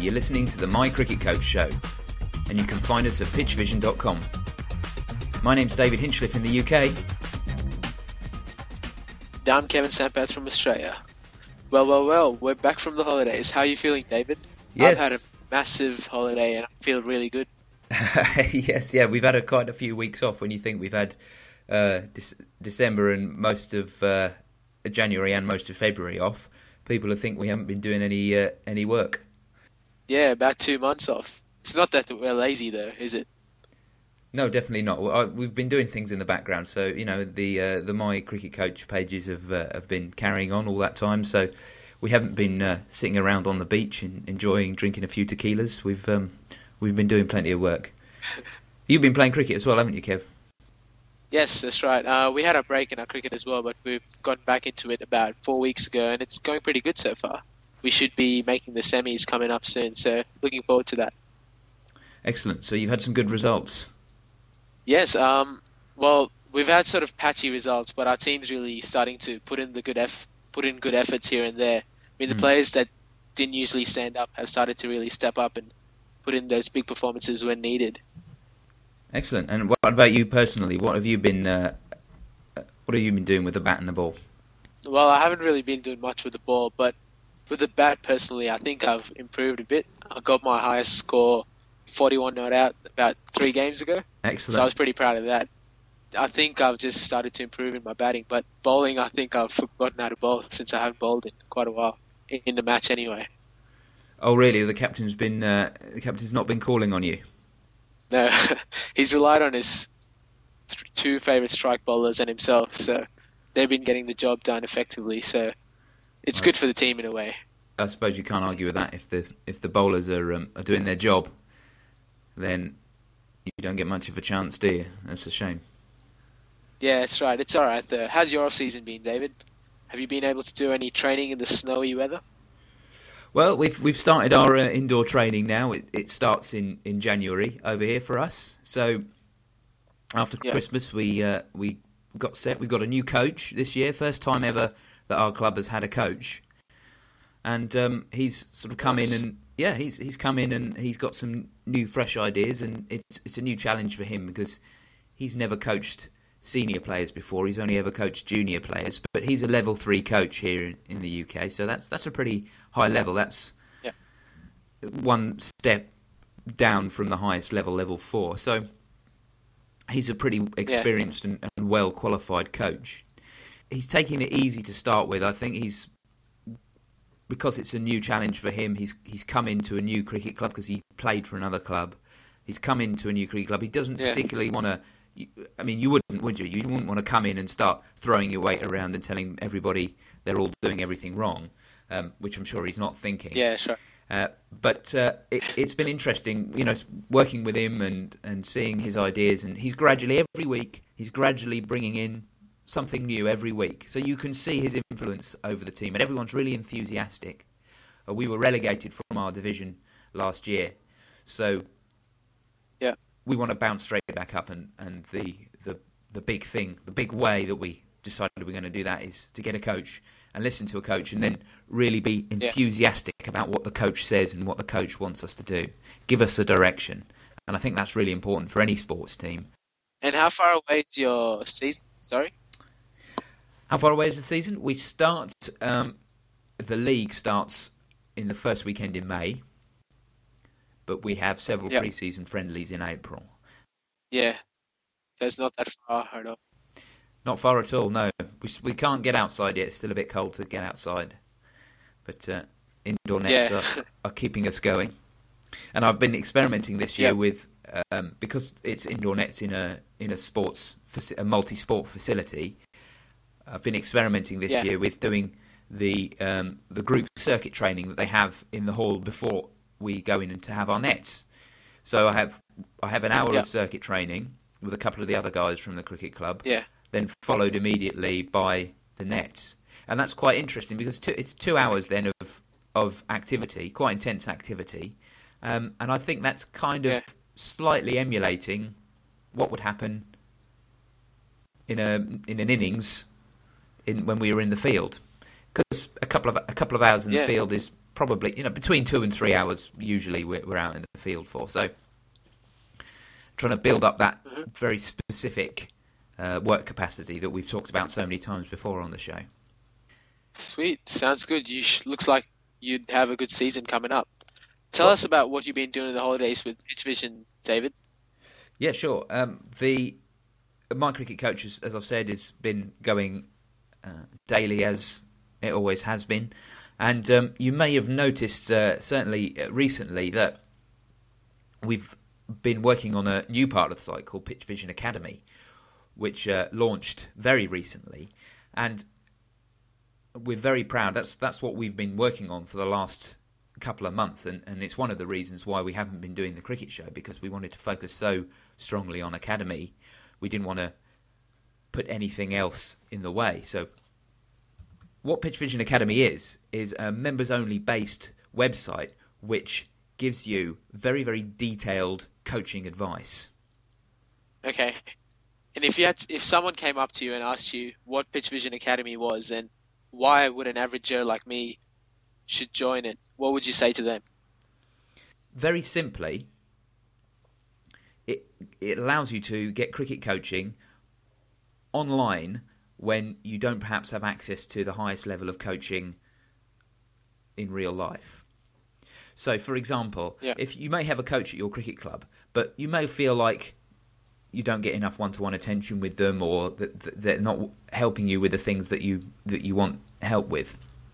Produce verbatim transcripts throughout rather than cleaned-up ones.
You're listening to the My Cricket Coach Show, and you can find us at pitch vision dot com. My name's David Hinchliffe in the U K. I'm Kevin Sampath from Australia. Well, well, well, we're back from the holidays. How are you feeling, David? Yes. I've had a massive holiday and I feel really good. Yes, yeah, we've had a, quite a few weeks off when you think we've had uh, Dec- December and most of uh, January and most of February off. People will think we haven't been doing any uh, any work. Yeah, about two months off. It's not that we're lazy though, is it? No, definitely not. Well, I, we've been doing things in the background, so you know the uh, the My Cricket Coach pages have uh, have been carrying on all that time. So we haven't been uh, sitting around on the beach and enjoying drinking a few tequilas. We've um, we've been doing plenty of work. You've been playing cricket as well, haven't you, Kev? Yes, that's right. Uh, we had a break in our cricket as well, but we've gotten back into it about four weeks ago, and it's going pretty good so far. We should be making the semis coming up soon, so looking forward to that. Excellent. So you've had some good results. Yes, um, well, we've had sort of patchy results, but our team's really starting to put in the good eff- put in good efforts here and there. I mean, the Mm. players that didn't usually stand up have started to really step up and put in those big performances when needed. Excellent. And what about you personally? What have you been uh, what have you been doing with the bat and the ball? Well, I haven't really been doing much with the ball, but with the bat personally, I think I've improved a bit. I got my highest score, forty-one not out, about three games ago. Excellent. So I was pretty proud of that. I think I've just started to improve in my batting, but bowling, I think I've forgotten how to bowl since I haven't bowled in quite a while, in the match anyway. Oh, really? The captain's been uh, the captain's not been calling on you? No, he's relied on his th- two favourite strike bowlers and himself, so they've been getting the job done effectively, so it's Right. good for the team in a way. I suppose you can't argue with that. If the if the bowlers are um, are doing their job, then you don't get much of a chance, do you? That's a shame. Yeah, that's right. It's all right, though. How's your off-season been, David? Have you been able to do any training in the snowy weather? Well, we've we've started our uh, indoor training now. It, it starts in, in January over here for us. So after Yeah. Christmas, we uh, we got set. We've got a new coach this year. First time ever that our club has had a coach, and um, he's sort of come Nice. in and yeah, he's he's come in and he's got some new fresh ideas, and it's it's a new challenge for him because he's never coached senior players before. He's only ever coached junior players, but he's a level three coach here in, in the U K, so that's that's a pretty high level. That's Yeah. one step down from the highest level, level four. So he's a pretty experienced and, and well qualified coach. He's taking it easy to start with. I think he's because it's a new challenge for him. He's he's come into a new cricket club because he played for another club. He's come into a new cricket club. He doesn't Yeah. particularly want to. I mean, you wouldn't, would you? You wouldn't want to come in and start throwing your weight around and telling everybody they're all doing everything wrong, um, which I'm sure he's not thinking. Yeah, sure. Uh, but uh, it, it's been interesting, you know, working with him and, and seeing his ideas. And he's gradually, every week, he's gradually bringing in something new every week. So you can see his influence over the team. And everyone's really enthusiastic. Uh, we were relegated from our division last year. So Yeah. we want to bounce straight back up, and, and the, the the big thing, the big way that we decided we're going to do that is to get a coach and listen to a coach and then really be enthusiastic about what the coach says and what the coach wants us to do. Give us a direction. And I think that's really important for any sports team. And how far away is your season? Sorry? How far away is the season? We start, um, the league starts in the first weekend in May, but we have several Yeah. pre-season friendlies in April. Yeah. So it's not that far at all. Not far at all, no. We we can't get outside yet. It's still a bit cold to get outside. But uh, indoor nets Yeah. are, are keeping us going. And I've been experimenting this year Yeah. with, um, because it's indoor nets in a in a sports, faci- a multi-sport facility, I've been experimenting this Yeah. year with doing the um, the group circuit training that they have in the hall before we go in and to have our nets. So I have I have an hour Yeah. of circuit training with a couple of the other guys from the cricket club, Yeah. then followed immediately by the nets. And that's quite interesting because two, it's two hours then of of activity, quite intense activity. Um, and I think that's kind of Yeah. slightly emulating what would happen in a in an innings in when we were in the field. Because a couple of a couple of hours in Yeah. the field is probably, you know, between two and three hours usually we're, we're out in the field for. So trying to build up that Mm-hmm. very specific uh, work capacity that we've talked about so many times before on the show. Sweet. Sounds good. You sh- looks like you'd have a good season coming up. Tell Well, us about what you've been doing in the holidays with Pitch Vision, David. Yeah, sure. Um, the My Cricket Coach, as, as I've said, has been going uh, daily as it always has been. And um, you may have noticed, uh, certainly uh, recently, that we've been working on a new part of the site called Pitch Vision Academy, which uh, launched very recently. And we're very proud. That's that's what we've been working on for the last couple of months, and, and it's one of the reasons why we haven't been doing the cricket show, because we wanted to focus so strongly on Academy. We didn't want to put anything else in the way. So what Pitch Vision Academy is, is a members-only based website which gives you very, very detailed coaching advice. Okay. And if you had, to, if someone came up to you and asked you what Pitch Vision Academy was and why would an average Joe like me should join it, what would you say to them? Very simply, it it allows you to get cricket coaching online when you don't perhaps have access to the highest level of coaching in real life. So, for example, Yeah. if you may have a coach at your cricket club, but you may feel like you don't get enough one-to-one attention with them, or that that they're not helping you with the things that you that you want help with.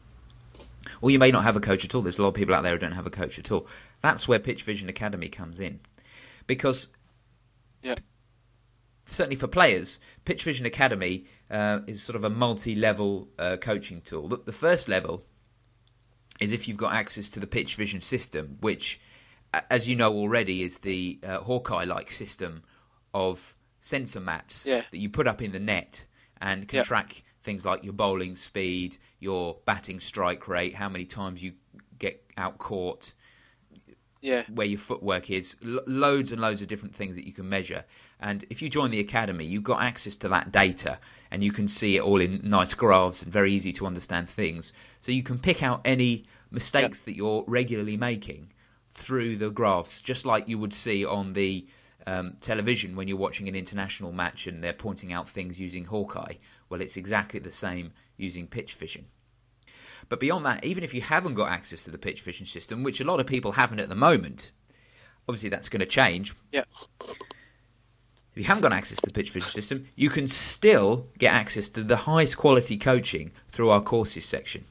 Or you may not have a coach at all. There's a lot of people out there who don't have a coach at all. That's where Pitch Vision Academy comes in. Because Yeah. certainly for players, Pitch Vision Academy uh, is sort of a multi-level uh, coaching tool. The, the first level is if you've got access to the Pitch Vision system, which, as you know already, is the uh, Hawkeye-like system of sensor mats Yeah. that you put up in the net and can Yeah. track things like your bowling speed, your batting strike rate, how many times you get out caught, Yeah. where your footwork is, lo- loads and loads of different things that you can measure. And if you join the academy, you've got access to that data, and you can see it all in nice graphs and very easy to understand things. So you can pick out any mistakes that you're regularly making through the graphs, just like you would see on the um, television when you're watching an international match and they're pointing out things using Hawkeye. Well, it's exactly the same using Pitch Vision. But beyond that, even if you haven't got access to the Pitch Vision system, which a lot of people haven't at the moment, obviously that's going to change. Yeah. If you haven't got access to the Pitch Vision system, you can still get access to the highest quality coaching through our courses section.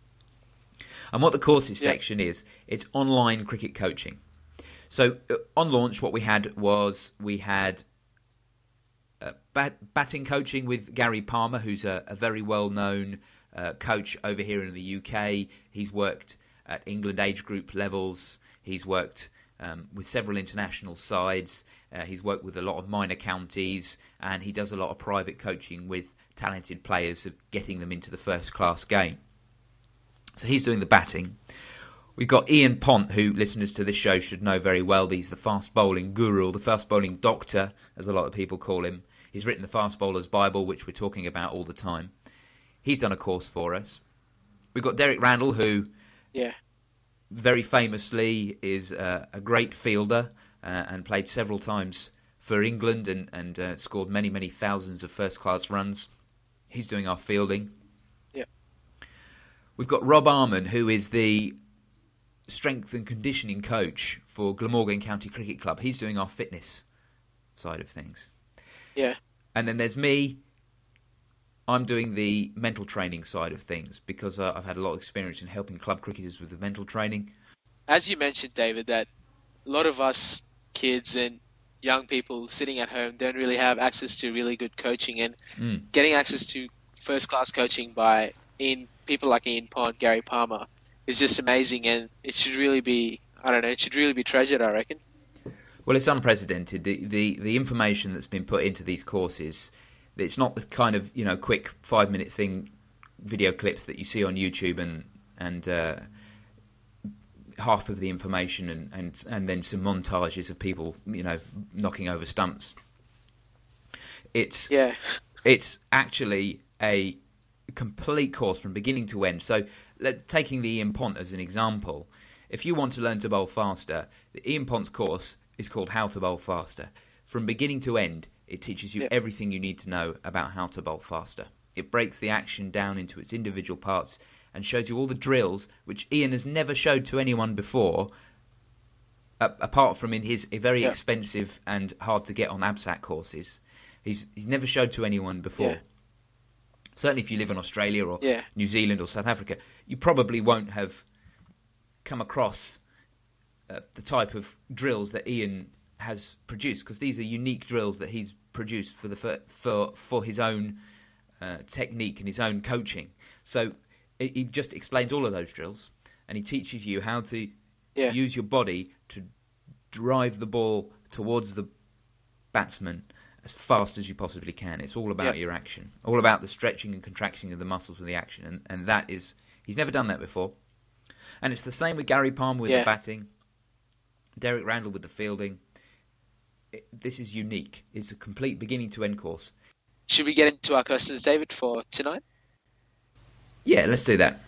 And what the courses Yeah. section is, it's online cricket coaching. So uh, on launch, what we had was we had uh, bat- batting coaching with Gary Palmer, who's a, a very well-known uh, coach over here in the U K. He's worked at England age group levels. He's worked um, with several international sides. Uh, he's worked with a lot of minor counties, and he does a lot of private coaching with talented players of getting them into the first-class game. So he's doing the batting. We've got Ian Pont, who listeners to this show should know very well. He's the fast bowling guru, the fast bowling doctor, as a lot of people call him. He's written the Fast Bowler's Bible, which we're talking about all the time. He's done a course for us. We've got Derek Randall, who Yeah. very famously is uh, a great fielder uh, and played several times for England and, and uh, scored many, many thousands of first-class runs. He's doing our fielding. Yeah. We've got Rob Arman, who is the strength and conditioning coach for Glamorgan County Cricket Club. He's doing our fitness side of things. Yeah. And then there's me. I'm doing the mental training side of things because uh, I've had a lot of experience in helping club cricketers with the mental training. As you mentioned, David, that a lot of us kids and young people sitting at home don't really have access to really good coaching, and Mm. getting access to first-class coaching by Ian, people like Ian Pond, Gary Palmer, is just amazing, and it should really be, I don't know, it should really be treasured, I reckon. Well, it's unprecedented. The, the the information that's been put into these courses, it's not the kind of, you know, quick five-minute thing, video clips that you see on YouTube and and uh, half of the information and, and, and then some montages of people, you know, knocking over stumps. It's Yeah. it's actually a complete course from beginning to end. So let, taking the Ian Pont as an example, if you want to learn to bowl faster, the Ian Pont's course is called How to Bowl Faster. From beginning to end, it teaches you yeah. everything you need to know about how to bowl faster. It breaks the action down into its individual parts and shows you all the drills which Ian has never showed to anyone before, uh, apart from in his very yeah. expensive and hard to get on ABSAT courses. He's he's never showed to anyone before. Yeah. Certainly if you live in Australia or yeah. New Zealand or South Africa, you probably won't have come across uh, the type of drills that Ian has produced, because these are unique drills that he's produced for the for for, for his own uh, technique and his own coaching. So it, he just explains all of those drills, and he teaches you how to yeah. use your body to drive the ball towards the batsman as fast as you possibly can. It's all about yeah. your action, all about the stretching and contracting of the muscles with the action, and, and that is, he's never done that before. And it's the same with Gary Palmer with yeah. the batting, Derek Randall with the fielding. It, this is unique. It's a complete beginning to end course. Should we get into our questions, David, for tonight? Yeah, let's do that.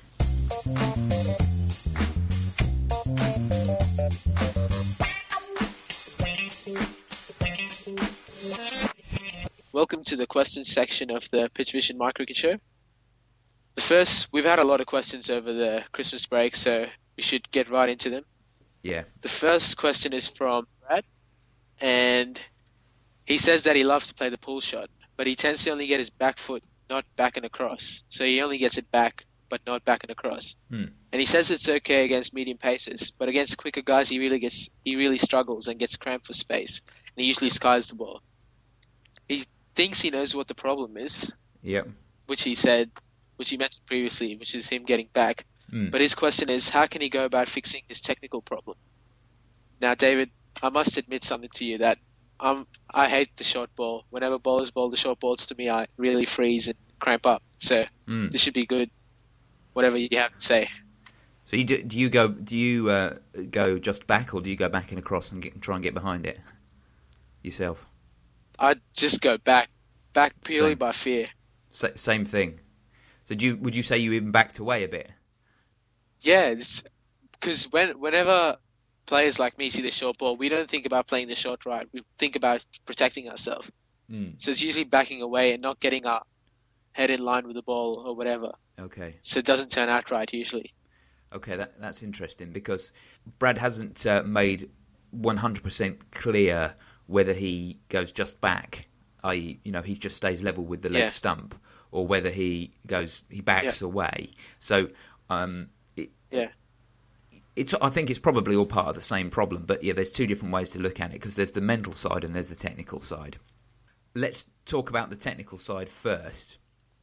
Welcome to the questions section of the Pitch Vision My Cricket Show. The first, we've had a lot of questions over the Christmas break, so we should get right into them. Yeah. The first question is from Brad, and he says that he loves to play the pull shot, but he tends to only get his back foot not back and across. So he only gets it back, but not back and across. Hmm. And he says it's okay against medium paces, but against quicker guys, he really gets he really struggles and gets cramped for space, and he usually skies the ball. He thinks he knows what the problem is. Yep. Which he said, which he mentioned previously, which is him getting back. Mm. But his question is, how can he go about fixing his technical problem? Now, David, I must admit something to you that um, I hate the short ball. Whenever bowlers bowl the short balls to me, I really freeze and cramp up. So mm. this should be good. Whatever you have to say. So you do, do you go do you uh, go just back, or do you go back and across and get, try and get behind it yourself? I'd just go back, back purely Same. by fear. Sa- same thing. So do you, would you say you even backed away a bit? Yeah, because when, whenever players like me see the short ball, we don't think about playing the short right. We think about protecting ourselves. Mm. So it's usually backing away and not getting our head in line with the ball or whatever. Okay. So it doesn't turn out right usually. Okay, that, that's interesting, because Brad hasn't uh, made one hundred percent clear whether he goes just back, that is, you know, he just stays level with the leg yeah. stump, or whether he goes, he backs yeah. away. So, um, it, yeah, it's, I think it's probably all part of the same problem. But yeah, there's two different ways to look at it, because there's the mental side and there's the technical side. Let's talk about the technical side first.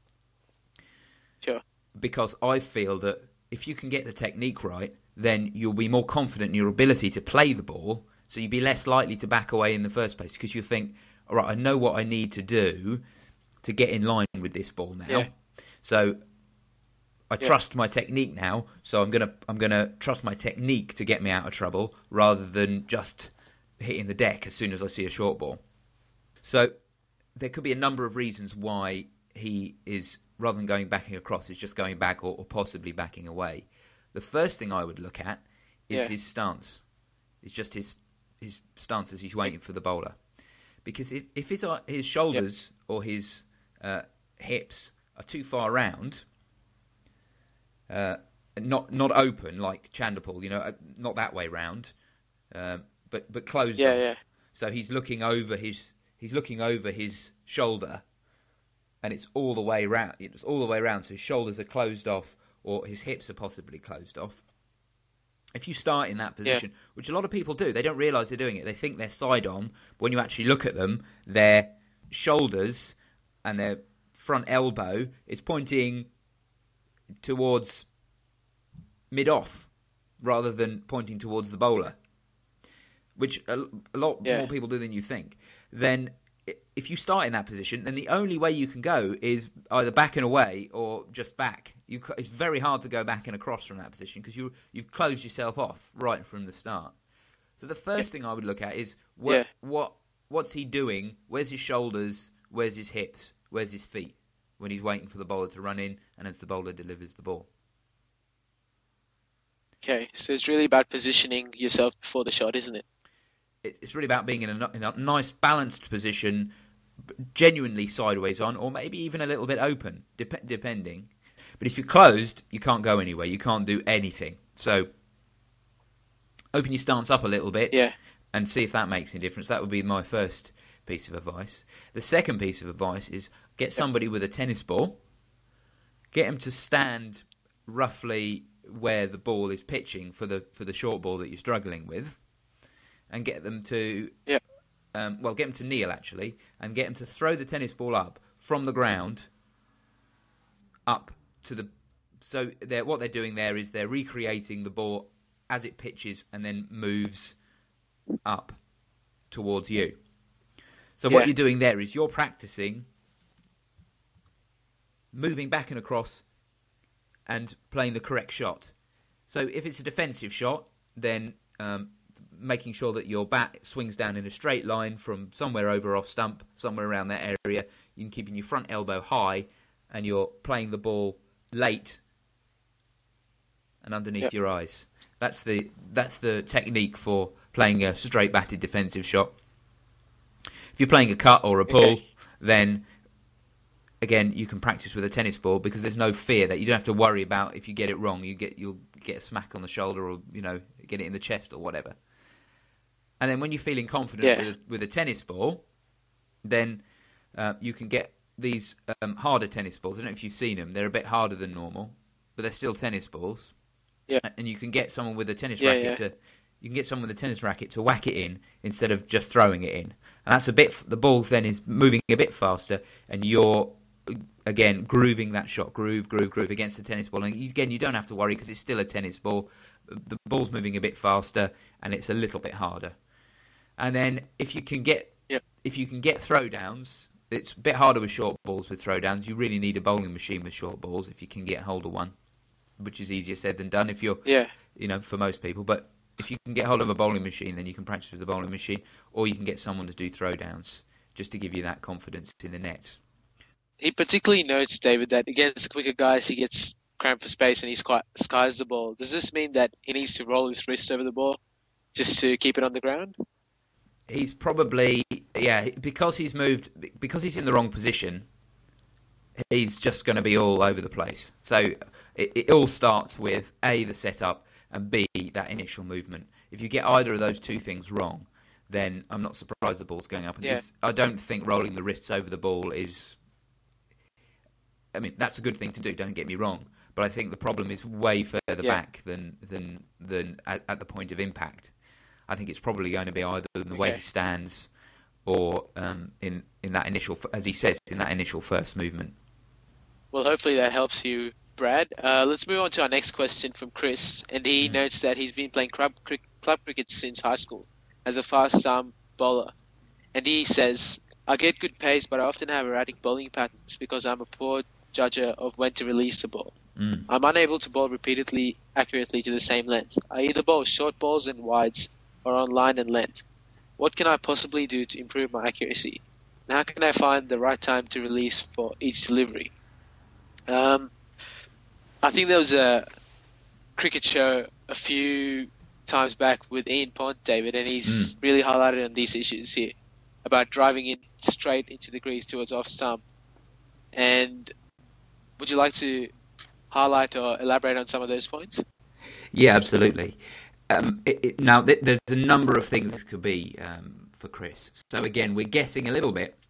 Sure. Because I feel that if you can get the technique right, then you'll be more confident in your ability to play the ball. So you'd be less likely to back away in the first place, because you think, all right, I know what I need to do to get in line with this ball now. Yeah. So I yeah. trust my technique now. So I'm gonna I'm gonna trust my technique to get me out of trouble, rather than just hitting the deck as soon as I see a short ball. So there could be a number of reasons why he is, rather than going backing across, is just going back or, or possibly backing away. The first thing I would look at is yeah. his stance. It's just his his stance as he's waiting for the bowler. Because if, if his his shoulders yep. or his uh, hips are too far round, uh, not not open like Chanderpaul, you know, not that way round, uh, but but closed yeah, off. Yeah. So he's looking over his he's looking over his shoulder, and it's all the way round. It's all the way round. So his shoulders are closed off, or his hips are possibly closed off. If you start in that position, yeah. which a lot of people do, they don't realise they're doing it. They think they're side on, but when you actually look at them, their shoulders and their front elbow is pointing towards mid-off rather than pointing towards the bowler, which a, a lot yeah. more people do than you think. Then if you start in that position, then the only way you can go is either back and away or just back. You, it's very hard to go back and across from that position, because you, you've closed yourself off right from the start. So the first yeah. thing I would look at is what, yeah. what what's he doing? Where's his shoulders? Where's his hips? Where's his feet? when he's waiting for the bowler to run in and as the bowler delivers the ball. Okay, so it's really about positioning yourself before the shot, isn't it? It's really about being in a, in a nice balanced position, genuinely sideways on, or maybe even a little bit open, dep- depending. But if you're closed, you can't go anywhere. You can't do anything. So open your stance up a little bit yeah. and see if that makes any difference. That would be my first piece of advice. The second piece of advice is get somebody with a tennis ball, get them to stand roughly where the ball is pitching for the for the short ball that you're struggling with, and get them to yeah. um, well, get them to kneel actually, and get them to throw the tennis ball up from the ground up to the. So they're, what they're doing there is they're recreating the ball as it pitches and then moves up towards you. So yeah. what you're doing there is you're practicing moving back and across and playing the correct shot. So if it's a defensive shot, then um, making sure that your bat swings down in a straight line from somewhere over off stump, somewhere around that area. You can keep your front elbow high and you're playing the ball late and underneath yep. your eyes. That's the that's the technique for playing a straight batted defensive shot. If you're playing a cut or a pull, okay. then again, you can practice with a tennis ball because there's no fear that you don't have to worry about if you get it wrong. You get you'll get a smack on the shoulder or you know get it in the chest or whatever. And then when you're feeling confident yeah. with, a, with a tennis ball, then uh, you can get these um, harder tennis balls. I don't know if you've seen them. They're a bit harder than normal, but they're still tennis balls. Yeah. And you can get someone with a tennis yeah, racket yeah. to you can get someone with a tennis racket to whack it in instead of just throwing it in. And that's a bit. The ball then is moving a bit faster, and you're again grooving that shot, groove, groove, groove against the tennis ball. And again, you don't have to worry because it's still a tennis ball. The ball's moving a bit faster, and it's a little bit harder. And then if you can get yep. if you can get throwdowns, it's a bit harder with short balls with throwdowns. You really need a bowling machine with short balls if you can get hold of one, which is easier said than done if you're, yeah. you know, for most people. But if you can get hold of a bowling machine, then you can practice with the bowling machine, or you can get someone to do throwdowns just to give you that confidence in the net. He particularly notes, David, that against quicker guys, he gets cramped for space and he sky- skies the ball. Does this mean that he needs to roll his wrist over the ball just to keep it on the ground? He's probably, yeah, because he's moved, because he's in the wrong position, he's just going to be all over the place. So it, it all starts with A, the setup, and B, that initial movement. If you get either of those two things wrong, then I'm not surprised the ball's going up. And yeah. I don't think rolling the wrists over the ball is... I mean, that's a good thing to do, don't get me wrong. But I think the problem is way further yeah. back than than than at, at the point of impact. I think it's probably going to be either in the way okay. he stands or um, in, in that initial, as he says, in that initial first movement. Well, hopefully that helps you, Brad. Uh, let's move on to our next question from Chris. And he mm. notes that he's been playing club, club cricket since high school as a fast-arm bowler. And he says, I get good pace, but I often have erratic bowling patterns because I'm a poor judger of when to release the ball. Mm. I'm unable to bowl repeatedly accurately to the same length. I either bowl short balls and wides or on line and length. What can I possibly do to improve my accuracy? And how can I find the right time to release for each delivery? Um, I think there was a cricket show a few times back with Ian Pond, David, and he's mm. really highlighted on these issues here about driving in straight into the crease towards off stump. And would you like to highlight or elaborate on some of those points? Yeah, absolutely. Um, it, it, now, th- there's a number of things this could be um, for Chris. So again, we're guessing a little bit.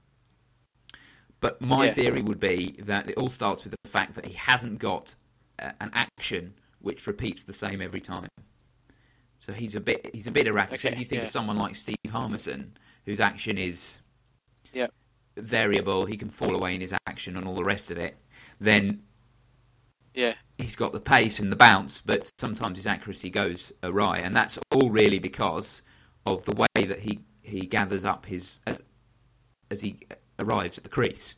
But my yeah. theory would be that it all starts with the fact that he hasn't got uh, an action which repeats the same every time. So he's a bit he's a bit erratic. Okay, so if you think yeah. of someone like Steve Harmison, whose action is yeah. variable, he can fall away in his action and all the rest of it, then yeah. he's got the pace and the bounce, but sometimes his accuracy goes awry. And that's all really because of the way that he, he gathers up his... as as he arrives at the crease.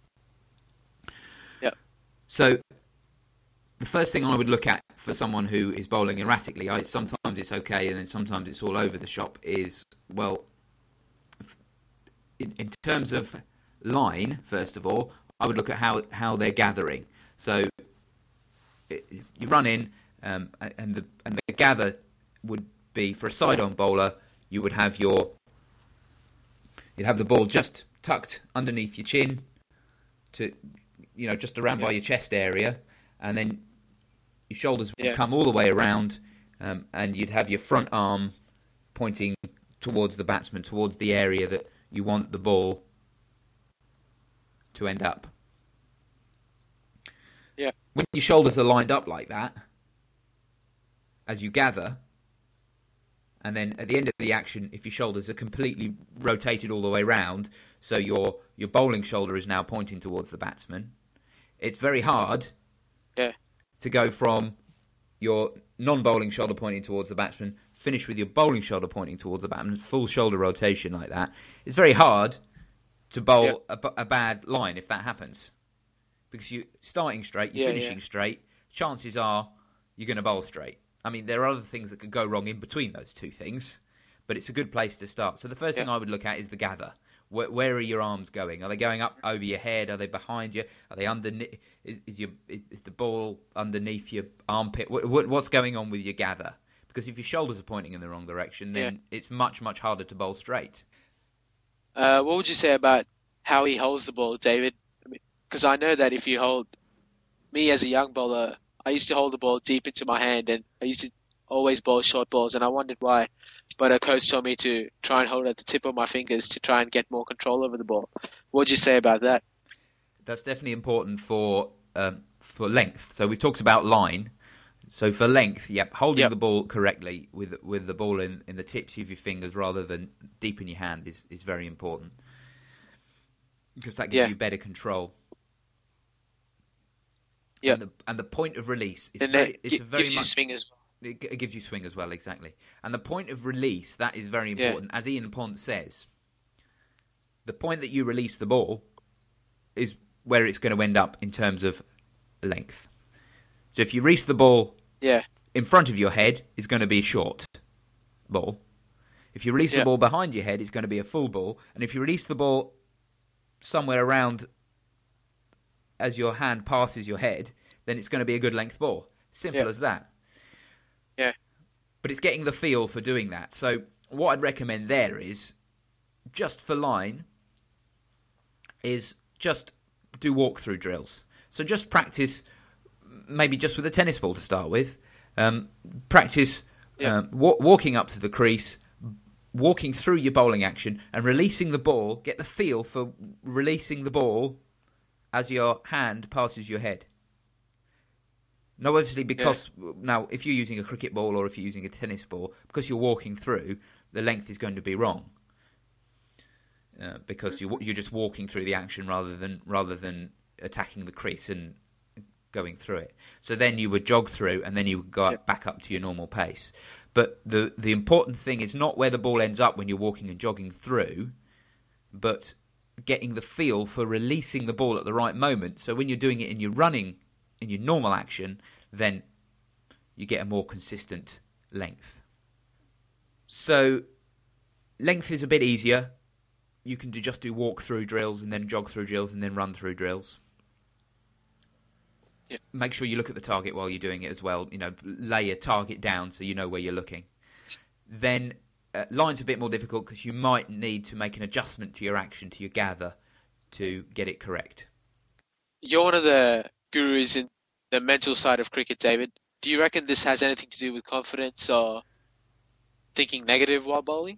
Yeah. So the first thing I would look at for someone who is bowling erratically, I, sometimes it's okay and then sometimes it's all over the shop, is, well, in, in terms of line, first of all, I would look at how how they're gathering. So it, you run in, um, and the and the gather would be for a side-on bowler. You would have your you'd have the ball just tucked underneath your chin, to you know just around yeah. by your chest area, and then your shoulders would yeah. come all the way around, um, and you'd have your front arm pointing towards the batsman, towards the area that you want the ball to end up. Yeah. When your shoulders are lined up like that, as you gather, and then at the end of the action, if your shoulders are completely rotated all the way round, so your your bowling shoulder is now pointing towards the batsman, it's very hard yeah. to go from your non-bowling shoulder pointing towards the batsman, finish with your bowling shoulder pointing towards the batsman, full shoulder rotation like that. It's very hard to bowl yeah. a, a bad line if that happens. Because you're starting straight, you're yeah, finishing yeah. straight, chances are you're going to bowl straight. I mean, there are other things that could go wrong in between those two things, but it's a good place to start. So the first yeah. thing I would look at is the gather. Where, where are your arms going? Are they going up over your head? Are they behind you? Are they underneath? Is, is your is the ball underneath your armpit? What, what, what's going on with your gather? Because if your shoulders are pointing in the wrong direction, then yeah. it's much, much harder to bowl straight. Uh, what would you say about how he holds the ball, David? Because I know that if you hold... Me as a young bowler, I used to hold the ball deep into my hand, and I used to always bowl short balls, and I wondered why. But a coach told me to try and hold it at the tip of my fingers to try and get more control over the ball. What would you say about that? That's definitely important for um, for length. So we've talked about line. So for length, yep, holding yep. the ball correctly with with the ball in, in the tips of your fingers rather than deep in your hand is, is very important. Because that gives yeah. you better control. Yeah. And the, and the point of release is and very, it it's g- a very gives much, you swing as well. It, it gives you swing as well, exactly. And the point of release, that is very important. Yeah. As Ian Pont says, the point that you release the ball is where it's going to end up in terms of length. So if you release the ball yeah. in front of your head, it's going to be a short ball. If you release yeah. the ball behind your head, it's going to be a full ball. And if you release the ball somewhere around as your hand passes your head, then it's going to be a good length ball. Simple yeah. as that. Yeah. But it's getting the feel for doing that. So what I'd recommend there is, just for line, is just do walkthrough drills. So just practice, maybe just with a tennis ball to start with. Um, practice yeah. um, wa- walking up to the crease, walking through your bowling action, and releasing the ball. Get the feel for releasing the ball as your hand passes your head. Now, obviously, because yeah. now if you're using a cricket ball or if you're using a tennis ball, because you're walking through, the length is going to be wrong. Uh, because you, you're just walking through the action rather than rather than attacking the crease and going through it. So then you would jog through, and then you would go yeah. back up to your normal pace. But the the important thing is not where the ball ends up when you're walking and jogging through, but getting the feel for releasing the ball at the right moment. So when you're doing it in your running, in your normal action, then you get a more consistent length. So length is a bit easier. You can do, just do walk through drills and then jog through drills and then run through drills. Yeah. Make sure you look at the target while you're doing it as well. You know, lay a target down so you know where you're looking. Then uh, line's a bit more difficult because you might need to make an adjustment to your action, to your gather, to get it correct. You're one of the gurus in the mental side of cricket, David. Do you reckon this has anything to do with confidence or thinking negative while bowling?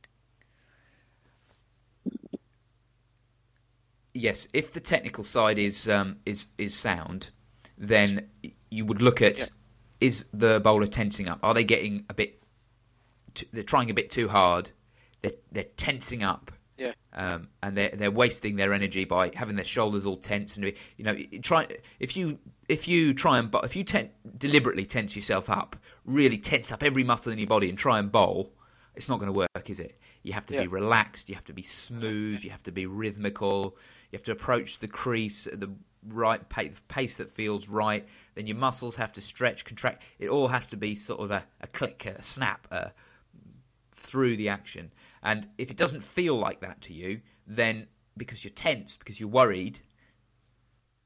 Yes, if the technical side is um, is is sound, then you would look at yeah. is the bowler tensing up? Are they getting a bit? Too, they're trying a bit too hard. They're they're tensing up. Yeah. Um, and they're they're wasting their energy by having their shoulders all tense and you know try if you if you try and if you ten, deliberately tense yourself up, really tense up every muscle in your body and try and bowl, it's not going to work, is it? You have to yeah. be relaxed. You have to be smooth. You have to be rhythmical. You have to approach the crease at the right pace, pace that feels right. Then your muscles have to stretch, contract. It all has to be sort of a, a click, a snap uh, through the action. And if it doesn't feel like that to you, then because you're tense, because you're worried,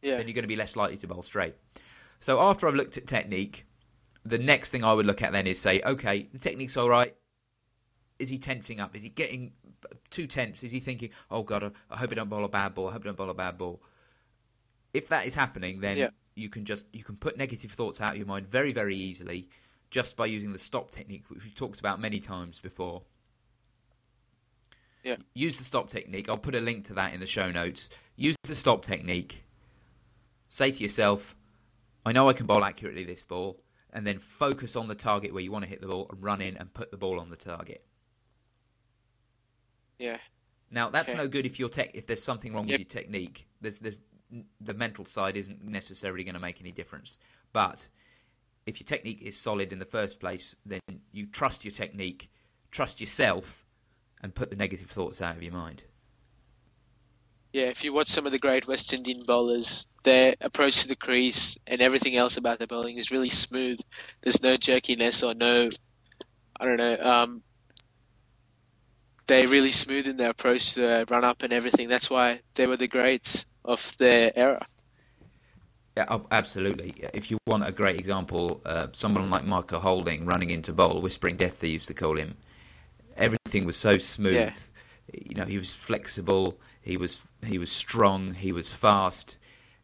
yeah. then you're going to be less likely to bowl straight. So after I've looked at technique, the next thing I would look at then is say, okay, the technique's all right. Is he tensing up? Is he getting too tense? Is he thinking, oh, God, I hope I don't bowl a bad ball. I hope I don't bowl a bad ball. If that is happening, then yeah. you can just you can put negative thoughts out of your mind very, very easily just by using the stop technique, which we've talked about many times before. Yeah. Use the stop technique. I'll put a link to that in the show notes. Use the stop technique. Say to yourself, I know I can bowl accurately this ball, and then focus on the target where you want to hit the ball and run in and put the ball on the target. Yeah. Now that's okay. no good if you're tech if there's something wrong yep. with your technique. There's there's the mental side isn't necessarily going to make any difference. But if your technique is solid in the first place, then you trust your technique, trust yourself, and put the negative thoughts out of your mind. Yeah, if you watch some of the great West Indian bowlers, their approach to the crease and everything else about their bowling is really smooth. There's no jerkiness or no, I don't know, um, they're really smooth in their approach to the run-up and everything. That's why they were the greats of their era. Yeah, absolutely. If you want a great example, uh, someone like Michael Holding running into bowl, Whispering Death they used to call him, everything was so smooth. Yeah. You know, he was flexible, he was he was strong, he was fast.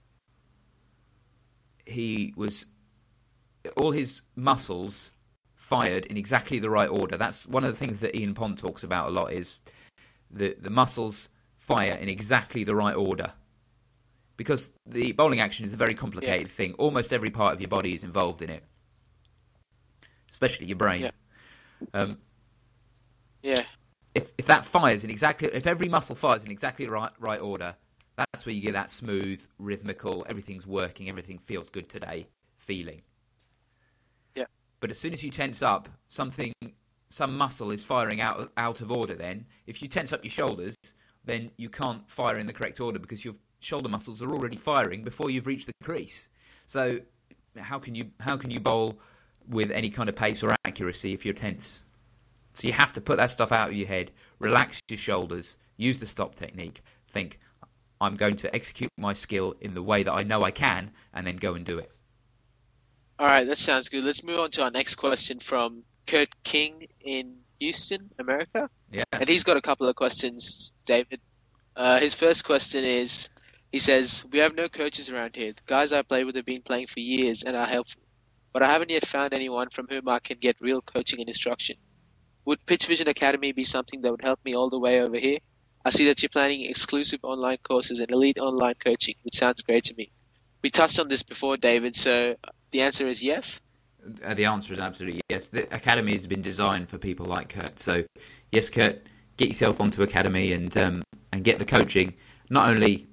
He was all his muscles fired in exactly the right order. That's one of the things that Ian Pond talks about a lot is the the muscles fire in exactly the right order. Because the bowling action is a very complicated yeah. thing. Almost every part of your body is involved in it, especially your brain. Yeah. Um, yeah. If if that fires in exactly, if every muscle fires in exactly the right right order, that's where you get that smooth, rhythmical, everything's working, everything feels good today feeling. Yeah. But as soon as you tense up, something, some muscle is firing out out of order. Then, if you tense up your shoulders, then you can't fire in the correct order because your shoulder muscles are already firing before you've reached the crease. So, how can you how can you bowl with any kind of pace or accuracy if you're tense? So you have to put that stuff out of your head, relax your shoulders, use the stop technique, think, I'm going to execute my skill in the way that I know I can, and then go and do it. All right, that sounds good. Let's move on to our next question from Kurt King in Houston, America. Yeah. And he's got a couple of questions, David. Uh, his first question is, he says, we have no coaches around here. The guys I play with have been playing for years and are helpful, but I haven't yet found anyone from whom I can get real coaching and instruction. Would Pitch Vision Academy be something that would help me all the way over here? I see that you're planning exclusive online courses and elite online coaching, which sounds great to me. We touched on this before, David, so the answer is yes? Uh, the answer is absolutely yes. The Academy has been designed for people like Kurt. So, yes, Kurt, get yourself onto Academy and um, and get the coaching. Not only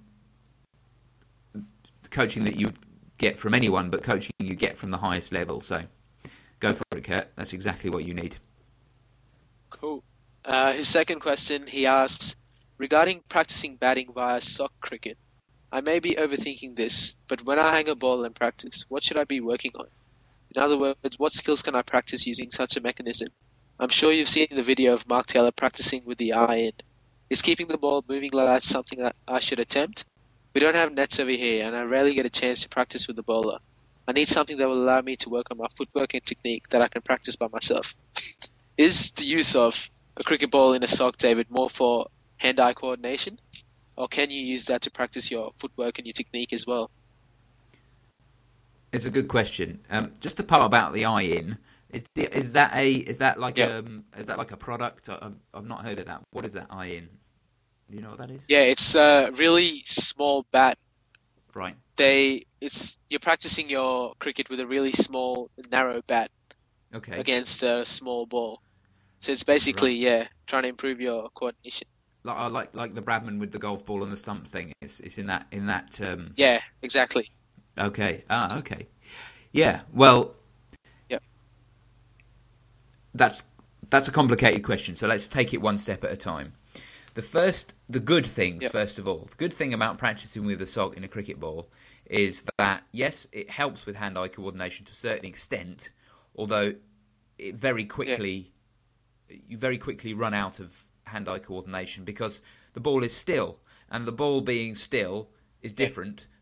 the coaching that you get from anyone, but coaching you get from the highest level. So, go for it, Kurt. That's exactly what you need. Cool. Uh, his second question, he asks, regarding practicing batting via sock cricket, I may be overthinking this, but when I hang a ball and practice, what should I be working on? In other words, what skills can I practice using such a mechanism? I'm sure you've seen the video of Mark Taylor practicing with the iron. Is keeping the ball moving like that something that I should attempt? We don't have nets over here, and I rarely get a chance to practice with the bowler. I need something that will allow me to work on my footwork and technique that I can practice by myself. Is the use of a cricket ball in a sock, David, more for hand-eye coordination? Or can you use that to practice your footwork and your technique as well? It's a good question. Um, just the part about the eye-in, is, is that a is that like Yep. um is that like a product? I've, I've not heard of that. What is that eye-in? Do you know what that is? Yeah, it's a really small bat. Right. They, it's you're practicing your cricket with a really small, narrow bat Okay. against a small ball. So it's basically, Right. yeah, trying to improve your coordination. Like I like like the Bradman with the golf ball and the stump thing. It's it's in that in that. Um... Yeah, exactly. Okay. Ah. Okay. Yeah. Well. Yep. That's that's a complicated question. So let's take it one step at a time. The first, the good things, Yep. first of all, the good thing about practicing with a sock in a cricket ball is that yes, it helps with hand-eye coordination to a certain extent, although it very quickly you very quickly run out of hand-eye coordination because the ball is still, and the ball being still is different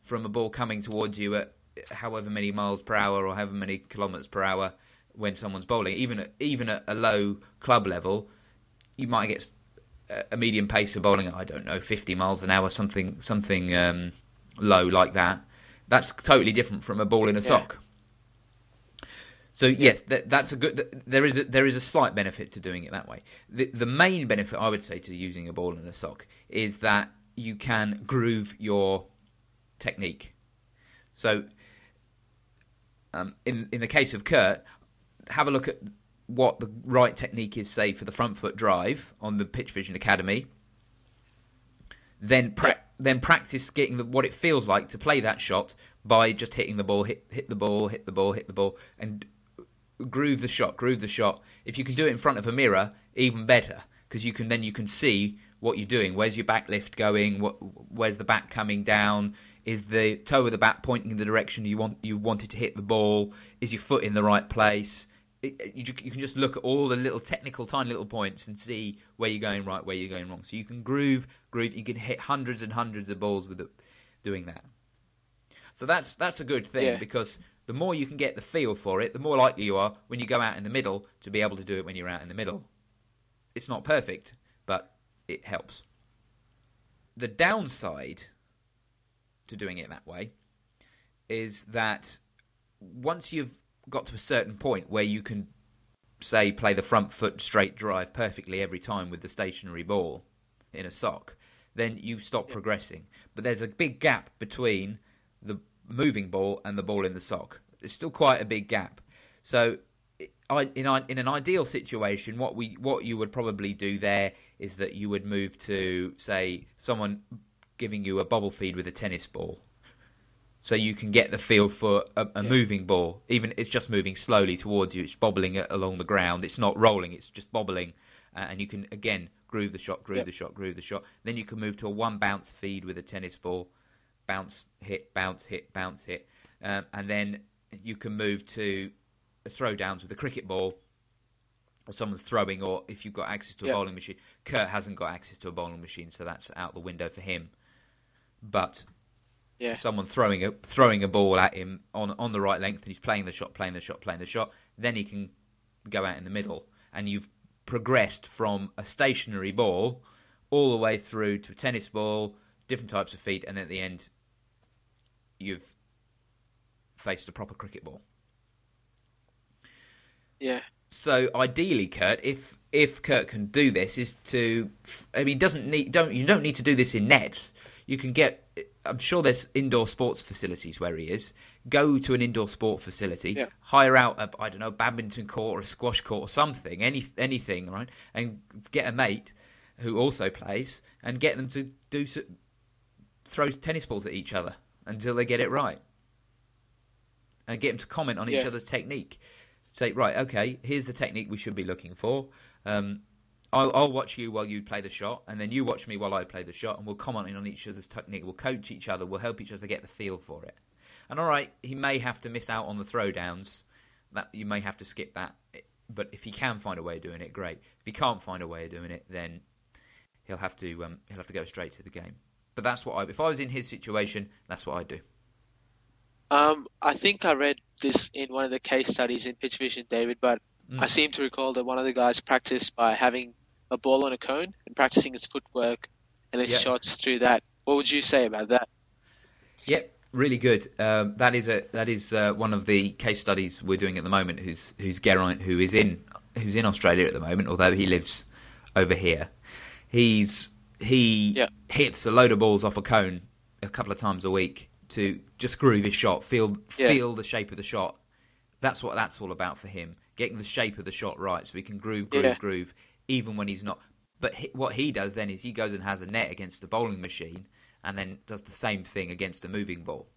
from a ball coming towards you at however many miles per hour or however many kilometres per hour when someone's bowling. Even at, even at a low club level, you might get a medium pace of bowling at, I don't know, fifty miles an hour, something something um, low like that. That's totally different from a ball in a yeah. sock. So yes, that, that's a good. There is a, there is a slight benefit to doing it that way. The, the main benefit, I would say, to using a ball in a sock is that you can groove your technique. So, um, in in the case of Kurt, have a look at what the right technique is, say, for the front foot drive on the Pitch Vision Academy. Then pra- yeah. then practice getting the, what it feels like to play that shot by just hitting the ball, hit hit the ball, hit the ball, hit the ball, and groove the shot, groove the shot. If you can do it in front of a mirror, even better, because you can then you can see what you're doing. Where's your back lift going? What, where's the back coming down? Is the toe of the bat pointing in the direction you want you wanted to hit the ball? Is your foot in the right place? It, you, you can just look at all the little technical, tiny little points and see where you're going right, where you're going wrong. So you can groove, groove. You can hit hundreds and hundreds of balls with it, doing that. So that's that's a good thing yeah. because the more you can get the feel for it, the more likely you are when you go out in the middle to be able to do it when you're out in the middle. It's not perfect, but it helps. The downside to doing it that way is that once you've got to a certain point where you can, say, play the front foot straight drive perfectly every time with the stationary ball in a sock, then you stop yeah. progressing. But there's a big gap between the moving ball and the ball in the sock. There's still quite a big gap. So I, in, in an ideal situation, what we what you would probably do there is that you would move to, say, someone giving you a bobble feed with a tennis ball. So you can get the feel for a, a yeah. moving ball. Even it's just moving slowly towards you. It's bobbling along the ground. It's not rolling. It's just bobbling. Uh, and you can, again, groove the shot, groove yep. the shot, groove the shot. Then you can move to a one bounce feed with a tennis ball. Bounce, hit, bounce, hit, bounce, hit. Um, and then you can move to throw downs with a cricket ball, or someone's throwing, or if you've got access to a yep. bowling machine. Kurt hasn't got access to a bowling machine, so that's out the window for him. But yeah. someone throwing a throwing a ball at him on on the right length, and he's playing the shot, playing the shot, playing the shot, then he can go out in the middle, and you've progressed from a stationary ball all the way through to a tennis ball, different types of feet, and at the end you've faced a proper cricket ball. Yeah. So ideally, Kurt, if if Kurt can do this, is to, I mean, doesn't need don't you don't need to do this in nets. You can get, I'm sure there's indoor sports facilities where he is. Go to an indoor sport facility, yeah. hire out a, I don't know, badminton court or a squash court or something, any anything, right? And get a mate who also plays and get them to do throw tennis balls at each other until they get it right, and get them to comment on yeah. each other's technique. Say, right, okay, here's the technique we should be looking for. Um, I'll, I'll watch you while you play the shot, and then you watch me while I play the shot, and we'll comment on each other's technique. We'll coach each other. We'll help each other get the feel for it. And all right, he may have to miss out on the throwdowns. That you may have to skip that. But if he can find a way of doing it, great. If he can't find a way of doing it, then he'll have to um, he'll have to go straight to the game. But that's what I. If I was in his situation, that's what I'd do. Um, I think I read this in one of the case studies in Pitch Vision, David, but mm. I seem to recall that one of the guys practiced by having a ball on a cone and practicing his footwork and then yep. shots through that. What would you say about that? Yep, really good. Um, that is a that is uh, one of the case studies we're doing at the moment. Who's who's Geraint, who is in who's in Australia at the moment, although he lives over here. He's he yep. hits a load of balls off a cone a couple of times a week to just groove his shot, feel yeah. feel the shape of the shot. That's what that's all about for him, getting the shape of the shot right so he can groove, groove, yeah. groove, even when he's not. But he, what he does then is he goes and has a net against a bowling machine and then does the same thing against a moving ball.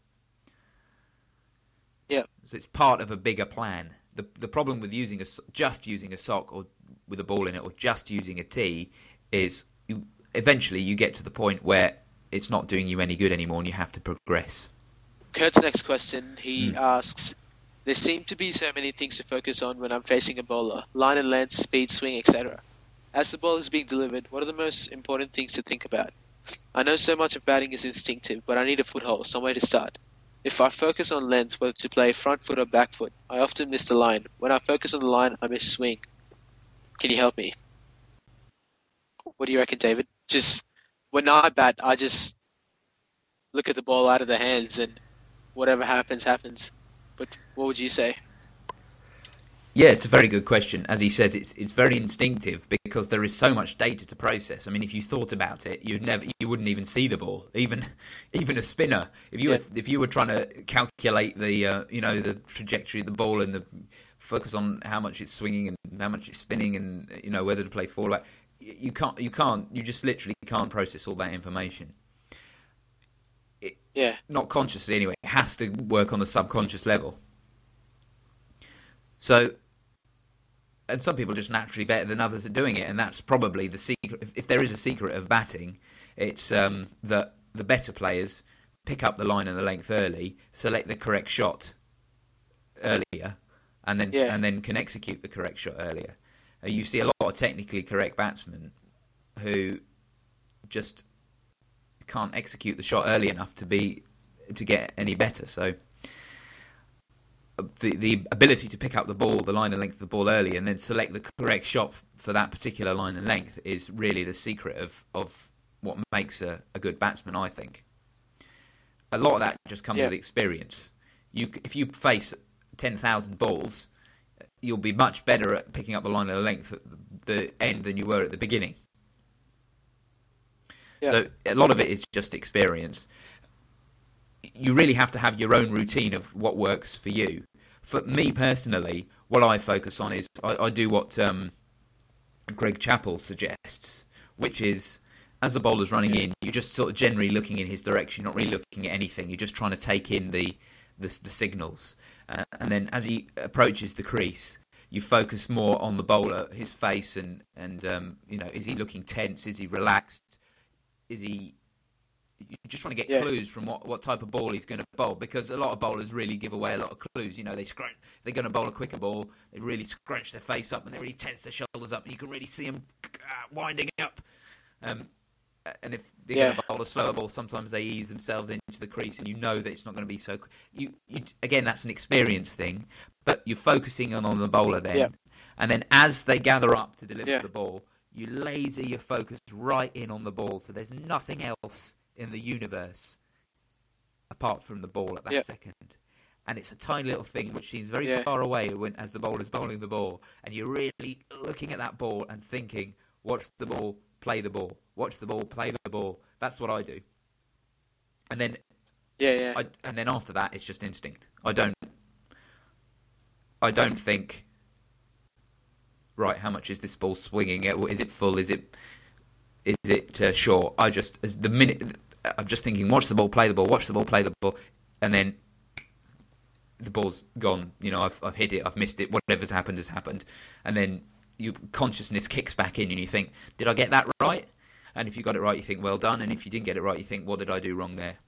Yeah. So it's part of a bigger plan. The the problem with using a, just using a sock or with a ball in it or just using a tee is you, eventually you get to the point where it's not doing you any good anymore and you have to progress. Kurt's next question, he mm. asks, there seem to be so many things to focus on when I'm facing a bowler, line and length, speed, swing, et cetera. As the ball is being delivered, what are the most important things to think about? I know so much of batting is instinctive, but I need a foothold, somewhere to start. If I focus on length, whether to play front foot or back foot, I often miss the line. When I focus on the line, I miss swing. Can you help me? What do you reckon, David? Just when I bat, I just look at the ball out of the hands and whatever happens, happens. But what would you say? Yeah, it's a very good question. As he says, it's it's very instinctive because there is so much data to process. I mean, if you thought about it, you'd never, you wouldn't even see the ball. Even, even a spinner, if you yeah. were, if you were trying to calculate the, uh, you know, the trajectory of the ball and the focus on how much it's swinging and how much it's spinning and you know whether to play forward back, you can't, you can't, you just literally can't process all that information. It, yeah. Not consciously anyway. It has to work on the subconscious level. So, and some people are just naturally better than others at doing it, and that's probably the secret. If, if there is a secret of batting, it's um, that the better players pick up the line and the length early, select the correct shot earlier, and then yeah. and then can execute the correct shot earlier. Uh, you see a lot of technically correct batsmen who just can't execute the shot early enough to be to get any better. So. The, the ability to pick up the ball, the line and length of the ball early, and then select the correct shot for that particular line and length is really the secret of, of what makes a, a good batsman, I think. A lot of that just comes yeah. with experience. You, if you face ten thousand balls, you'll be much better at picking up the line and the length at the end than you were at the beginning. Yeah. So a lot of it is just experience. You really have to have your own routine of what works for you. For me personally, what I focus on is I, I do what um, Greg Chappell suggests, which is as the bowler's running in, you're just sort of generally looking in his direction, not really looking at anything. You're just trying to take in the the, the signals. Uh, and then as he approaches the crease, you focus more on the bowler, his face, and, and um, you know, is he looking tense? Is he relaxed? Is he... You're just trying to get yeah. clues from what, what type of ball he's going to bowl, because a lot of bowlers really give away a lot of clues. You know, they scrunch, they're going to bowl a quicker ball, they really scrunch their face up and they really tense their shoulders up, and you can really see them uh, winding up. Um, and if they're yeah. going to bowl a slower ball, sometimes they ease themselves into the crease, and you know that it's not going to be so. You, you again, that's an experience thing, but you're focusing on, on the bowler then, yeah. and then as they gather up to deliver yeah. the ball, you laser your focus right in on the ball, so there's nothing else in the universe apart from the ball at that yeah. second. And it's a tiny little thing which seems very yeah. far away when as the bowler's bowling the ball, and you're really looking at that ball and thinking, watch the ball, play the ball, watch the ball, play the ball. That's what I do. And then yeah, yeah. I, and then after that it's just instinct. I don't I don't think, right, how much is this ball swinging? Is it full? Is it is it uh, short? I just as the minute I'm just thinking, watch the ball, play the ball, watch the ball, play the ball, and then the ball's gone. You know, I've I've hit it, I've missed it. Whatever's happened has happened, and then your consciousness kicks back in, and you think, did I get that right? And if you got it right, you think, well done. And if you didn't get it right, you think, what did I do wrong there?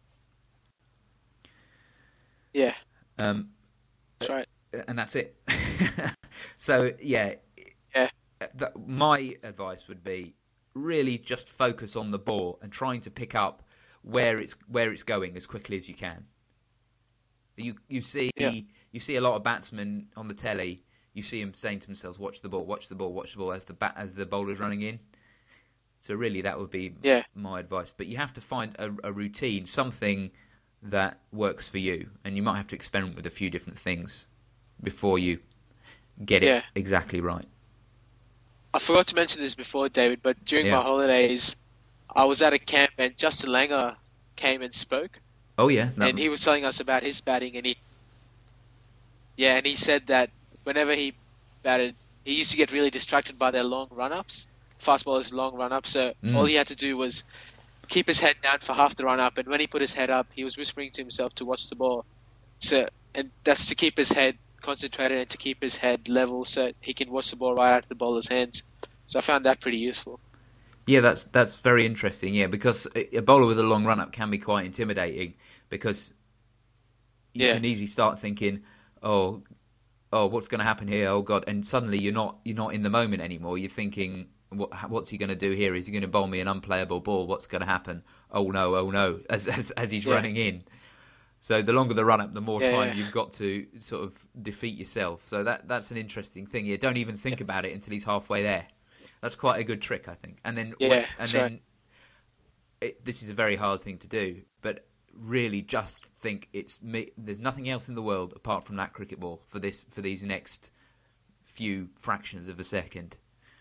Yeah. Um, that's right. And that's it. So yeah. Yeah. The, my advice would be really just focus on the ball and trying to pick up where it's where it's going as quickly as you can. You you see yeah. you see a lot of batsmen on the telly. You see them saying to themselves, "Watch the ball, watch the ball, watch the ball," as the bat as the bowler's running in. So really, that would be yeah. my advice. But you have to find a, a routine, something that works for you, and you might have to experiment with a few different things before you get it yeah. exactly right. I forgot to mention this before, David, but during yeah. my holidays, I was at a camp and Justin Langer came and spoke. Oh yeah, that and he was telling us about his batting, and he, yeah, and he said that whenever he batted, he used to get really distracted by their long run-ups, fast bowlers' long run-ups. So mm. all he had to do was keep his head down for half the run-up, and when he put his head up, he was whispering to himself to watch the ball. So, and that's to keep his head concentrated and to keep his head level so he can watch the ball right out of the bowler's hands. So I found that pretty useful. Yeah, that's that's very interesting. Yeah, because a bowler with a long run-up can be quite intimidating because you yeah. can easily start thinking, oh, oh, what's going to happen here? Oh God! And suddenly you're not you're not in the moment anymore. You're thinking, what, what's he going to do here? Is he going to bowl me an unplayable ball? What's going to happen? Oh no, oh no, as as, as he's yeah. running in. So the longer the run up, the more yeah, time yeah. you've got to sort of defeat yourself. So that that's an interesting thing here. Don't even think yeah. about it until he's halfway there. That's quite a good trick, I think. And then yeah, and then right. it, this is a very hard thing to do, but really just think it's me. There's nothing else in the world apart from that cricket ball for this for these next few fractions of a second.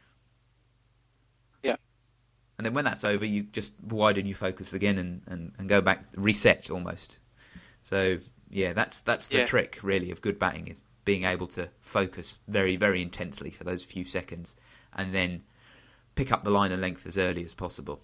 Yeah. And then when that's over, you just widen your focus again and, and, and go back, reset almost. So yeah, that's that's the yeah. trick really of good batting, is being able to focus very very intensely for those few seconds, and then pick up the line of length as early as possible.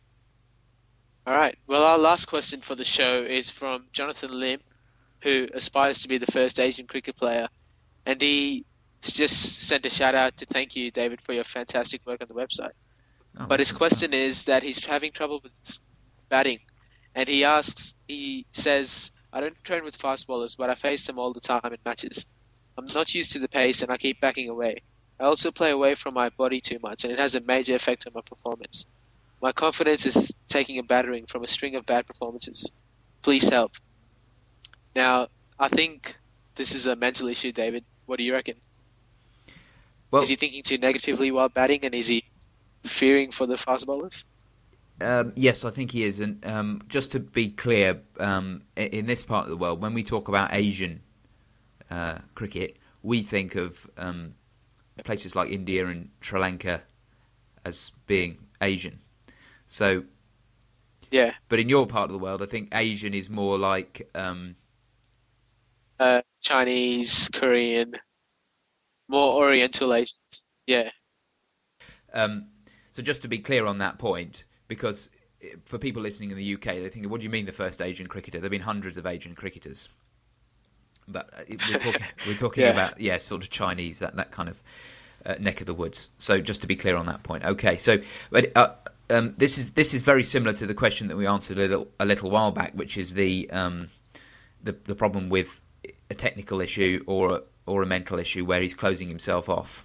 All right. Well, our last question for the show is from Jonathan Lim, who aspires to be the first Asian cricket player, and he just sent a shout out to thank you, David, for your fantastic work on the website. Oh, but his question is that he's having trouble with batting, and he asks, he says, I don't train with fast bowlers, but I face them all the time in matches. I'm not used to the pace and I keep backing away. I also play away from my body too much, and it has a major effect on my performance. My confidence is taking a battering from a string of bad performances. Please help. Now, I think this is a mental issue, David. What do you reckon? Well, is he thinking too negatively while batting, and is he fearing for the fast bowlers? Um, yes, I think he is. And um, just to be clear, um, in this part of the world, when we talk about Asian uh, cricket, we think of um, places like India and Sri Lanka as being Asian. So, yeah. But in your part of the world, I think Asian is more like um, uh, Chinese, Korean, more Oriental Asians. Yeah. Um, so just to be clear on that point, because for people listening in the U K, they think, what do you mean the first Asian cricketer? There have been hundreds of Asian cricketers. But we're talking, we're talking yeah. about, yeah, sort of Chinese, that, that kind of uh, neck of the woods. So just to be clear on that point. Okay, so but, uh, um, this is this is very similar to the question that we answered a little, a little while back, which is the, um, the the problem with a technical issue or a, or a mental issue where he's closing himself off.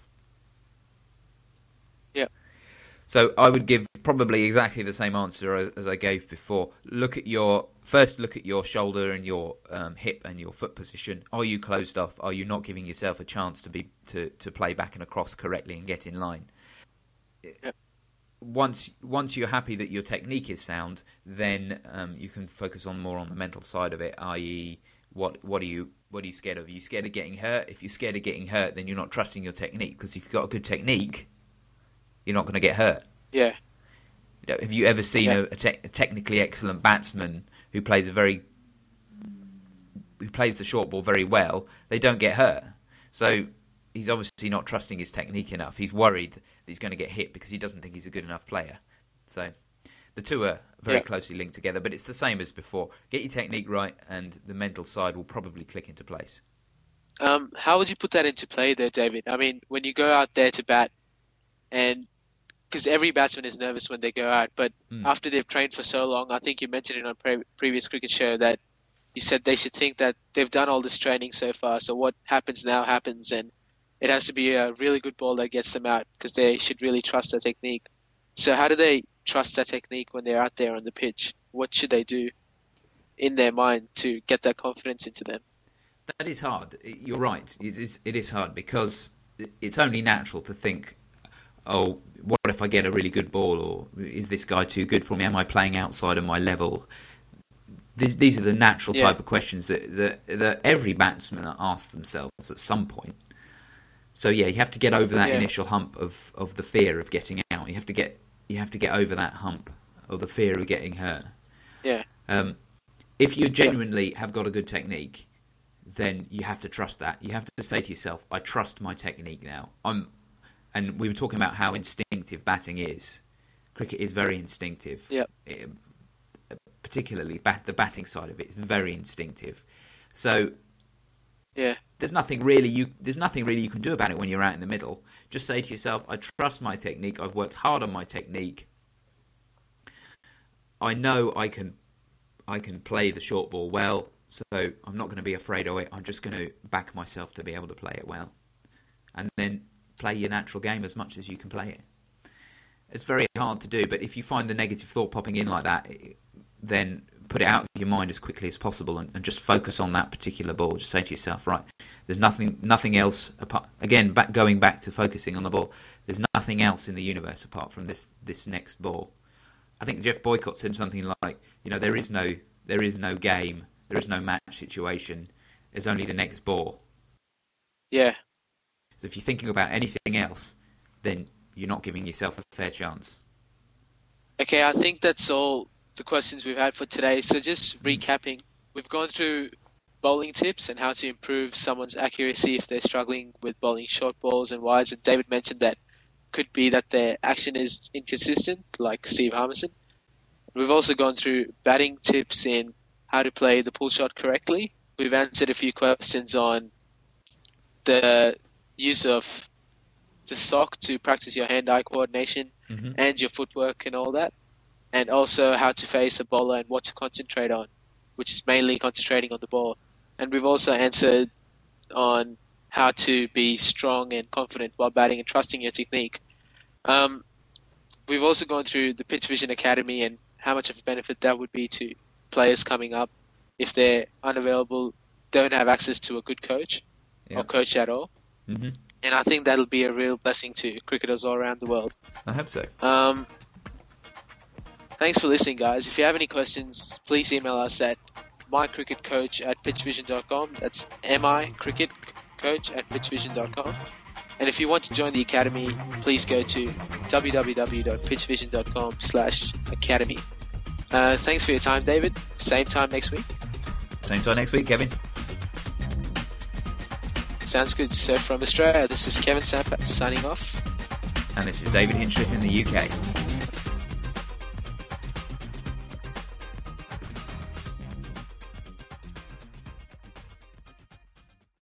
Yeah. So I would give probably exactly the same answer as, as I gave before. Look at your first. Look at your shoulder and your um, hip and your foot position. Are you closed off? Are you not giving yourself a chance to be to, to play back and across correctly and get in line? Yep. Once once you're happy that your technique is sound, then um, you can focus on more on the mental side of it. that is, what what are you what are you scared of? Are you scared of getting hurt? If you're scared of getting hurt, then you're not trusting your technique, because if you've got a good technique, you're not going to get hurt. Yeah. Have you ever seen yeah. a, a, te- a technically excellent batsman who plays a very who plays the short ball very well? They don't get hurt. So he's obviously not trusting his technique enough. He's worried that he's going to get hit because he doesn't think he's a good enough player. So the two are very yeah. closely linked together, but it's the same as before. Get your technique right, and the mental side will probably click into place. Um, how would you put that into play there, David? I mean, when you go out there to bat, and because every batsman is nervous when they go out, but mm. after they've trained for so long, I think you mentioned it on pre- previous cricket show that you said they should think that they've done all this training so far, so what happens now happens, and it has to be a really good ball that gets them out, because they should really trust their technique. So how do they trust their technique when they're out there on the pitch? What should they do in their mind to get that confidence into them? That is hard. You're right. It is, it is hard, because it's only natural to think, oh, what if I get a really good ball, or is this guy too good for me? Am I playing outside of my level? These, these are the natural yeah. type of questions that, that, that every batsman asks themselves at some point. So yeah, you have to get over that yeah. initial hump of, of the fear of getting out. You have to get you have to get over that hump of the fear of getting hurt. Yeah. Um, if you genuinely yeah. have got a good technique, then you have to trust that. You have to say to yourself, I trust my technique now. I'm And we were talking about how instinctive batting is. Cricket is very instinctive. Yep. It, particularly bat, the batting side of it is very instinctive. So yeah, there's nothing really you there's nothing really you can do about it when you're out in the middle. Just say to yourself, I trust my technique. I've worked hard on my technique. I know I can I can play the short ball well, so I'm not going to be afraid of it. I'm just going to back myself to be able to play it well, and then play your natural game as much as you can play it. It's very hard to do, but if you find the negative thought popping in like that, then put it out of your mind as quickly as possible and, and just focus on that particular ball. Just say to yourself, right, there's nothing nothing else apart. Again, back going back to focusing on the ball. There's nothing else in the universe apart from this this next ball. I think Jeff Boycott said something like, you know, there is no there is no game, there is no match situation. There's only the next ball. Yeah. So if you're thinking about anything else, then you're not giving yourself a fair chance. Okay, I think that's all the questions we've had for today. So just recapping, we've gone through bowling tips and how to improve someone's accuracy if they're struggling with bowling short balls and wides. And David mentioned that could be that their action is inconsistent, like Steve Harmison. We've also gone through batting tips in how to play the pull shot correctly. We've answered a few questions on the use of the sock to practice your hand-eye coordination mm-hmm. and your footwork and all that. And also how to face a bowler and what to concentrate on, which is mainly concentrating on the ball. And we've also answered on how to be strong and confident while batting and trusting your technique. Um, we've also gone through the Pitch Vision Academy and how much of a benefit that would be to players coming up if they're unavailable, don't have access to a good coach yeah. or coach at all. Mm-hmm. And I think that'll be a real blessing to cricketers all around the world. I hope so. Um, thanks for listening, guys. If you have any questions, please email us at mycricketcoach at pitchvision dot com. That's mycricketcoach at pitchvision dot com. And if you want to join the academy, please go to w w w dot pitchvision dot com slash academy. Uh, thanks for your time, David. Same time next week. Same time next week, Kevin. Sounds good. So from Australia, this is Kevin Sampat signing off. And this is David Hinchliffe in the U K.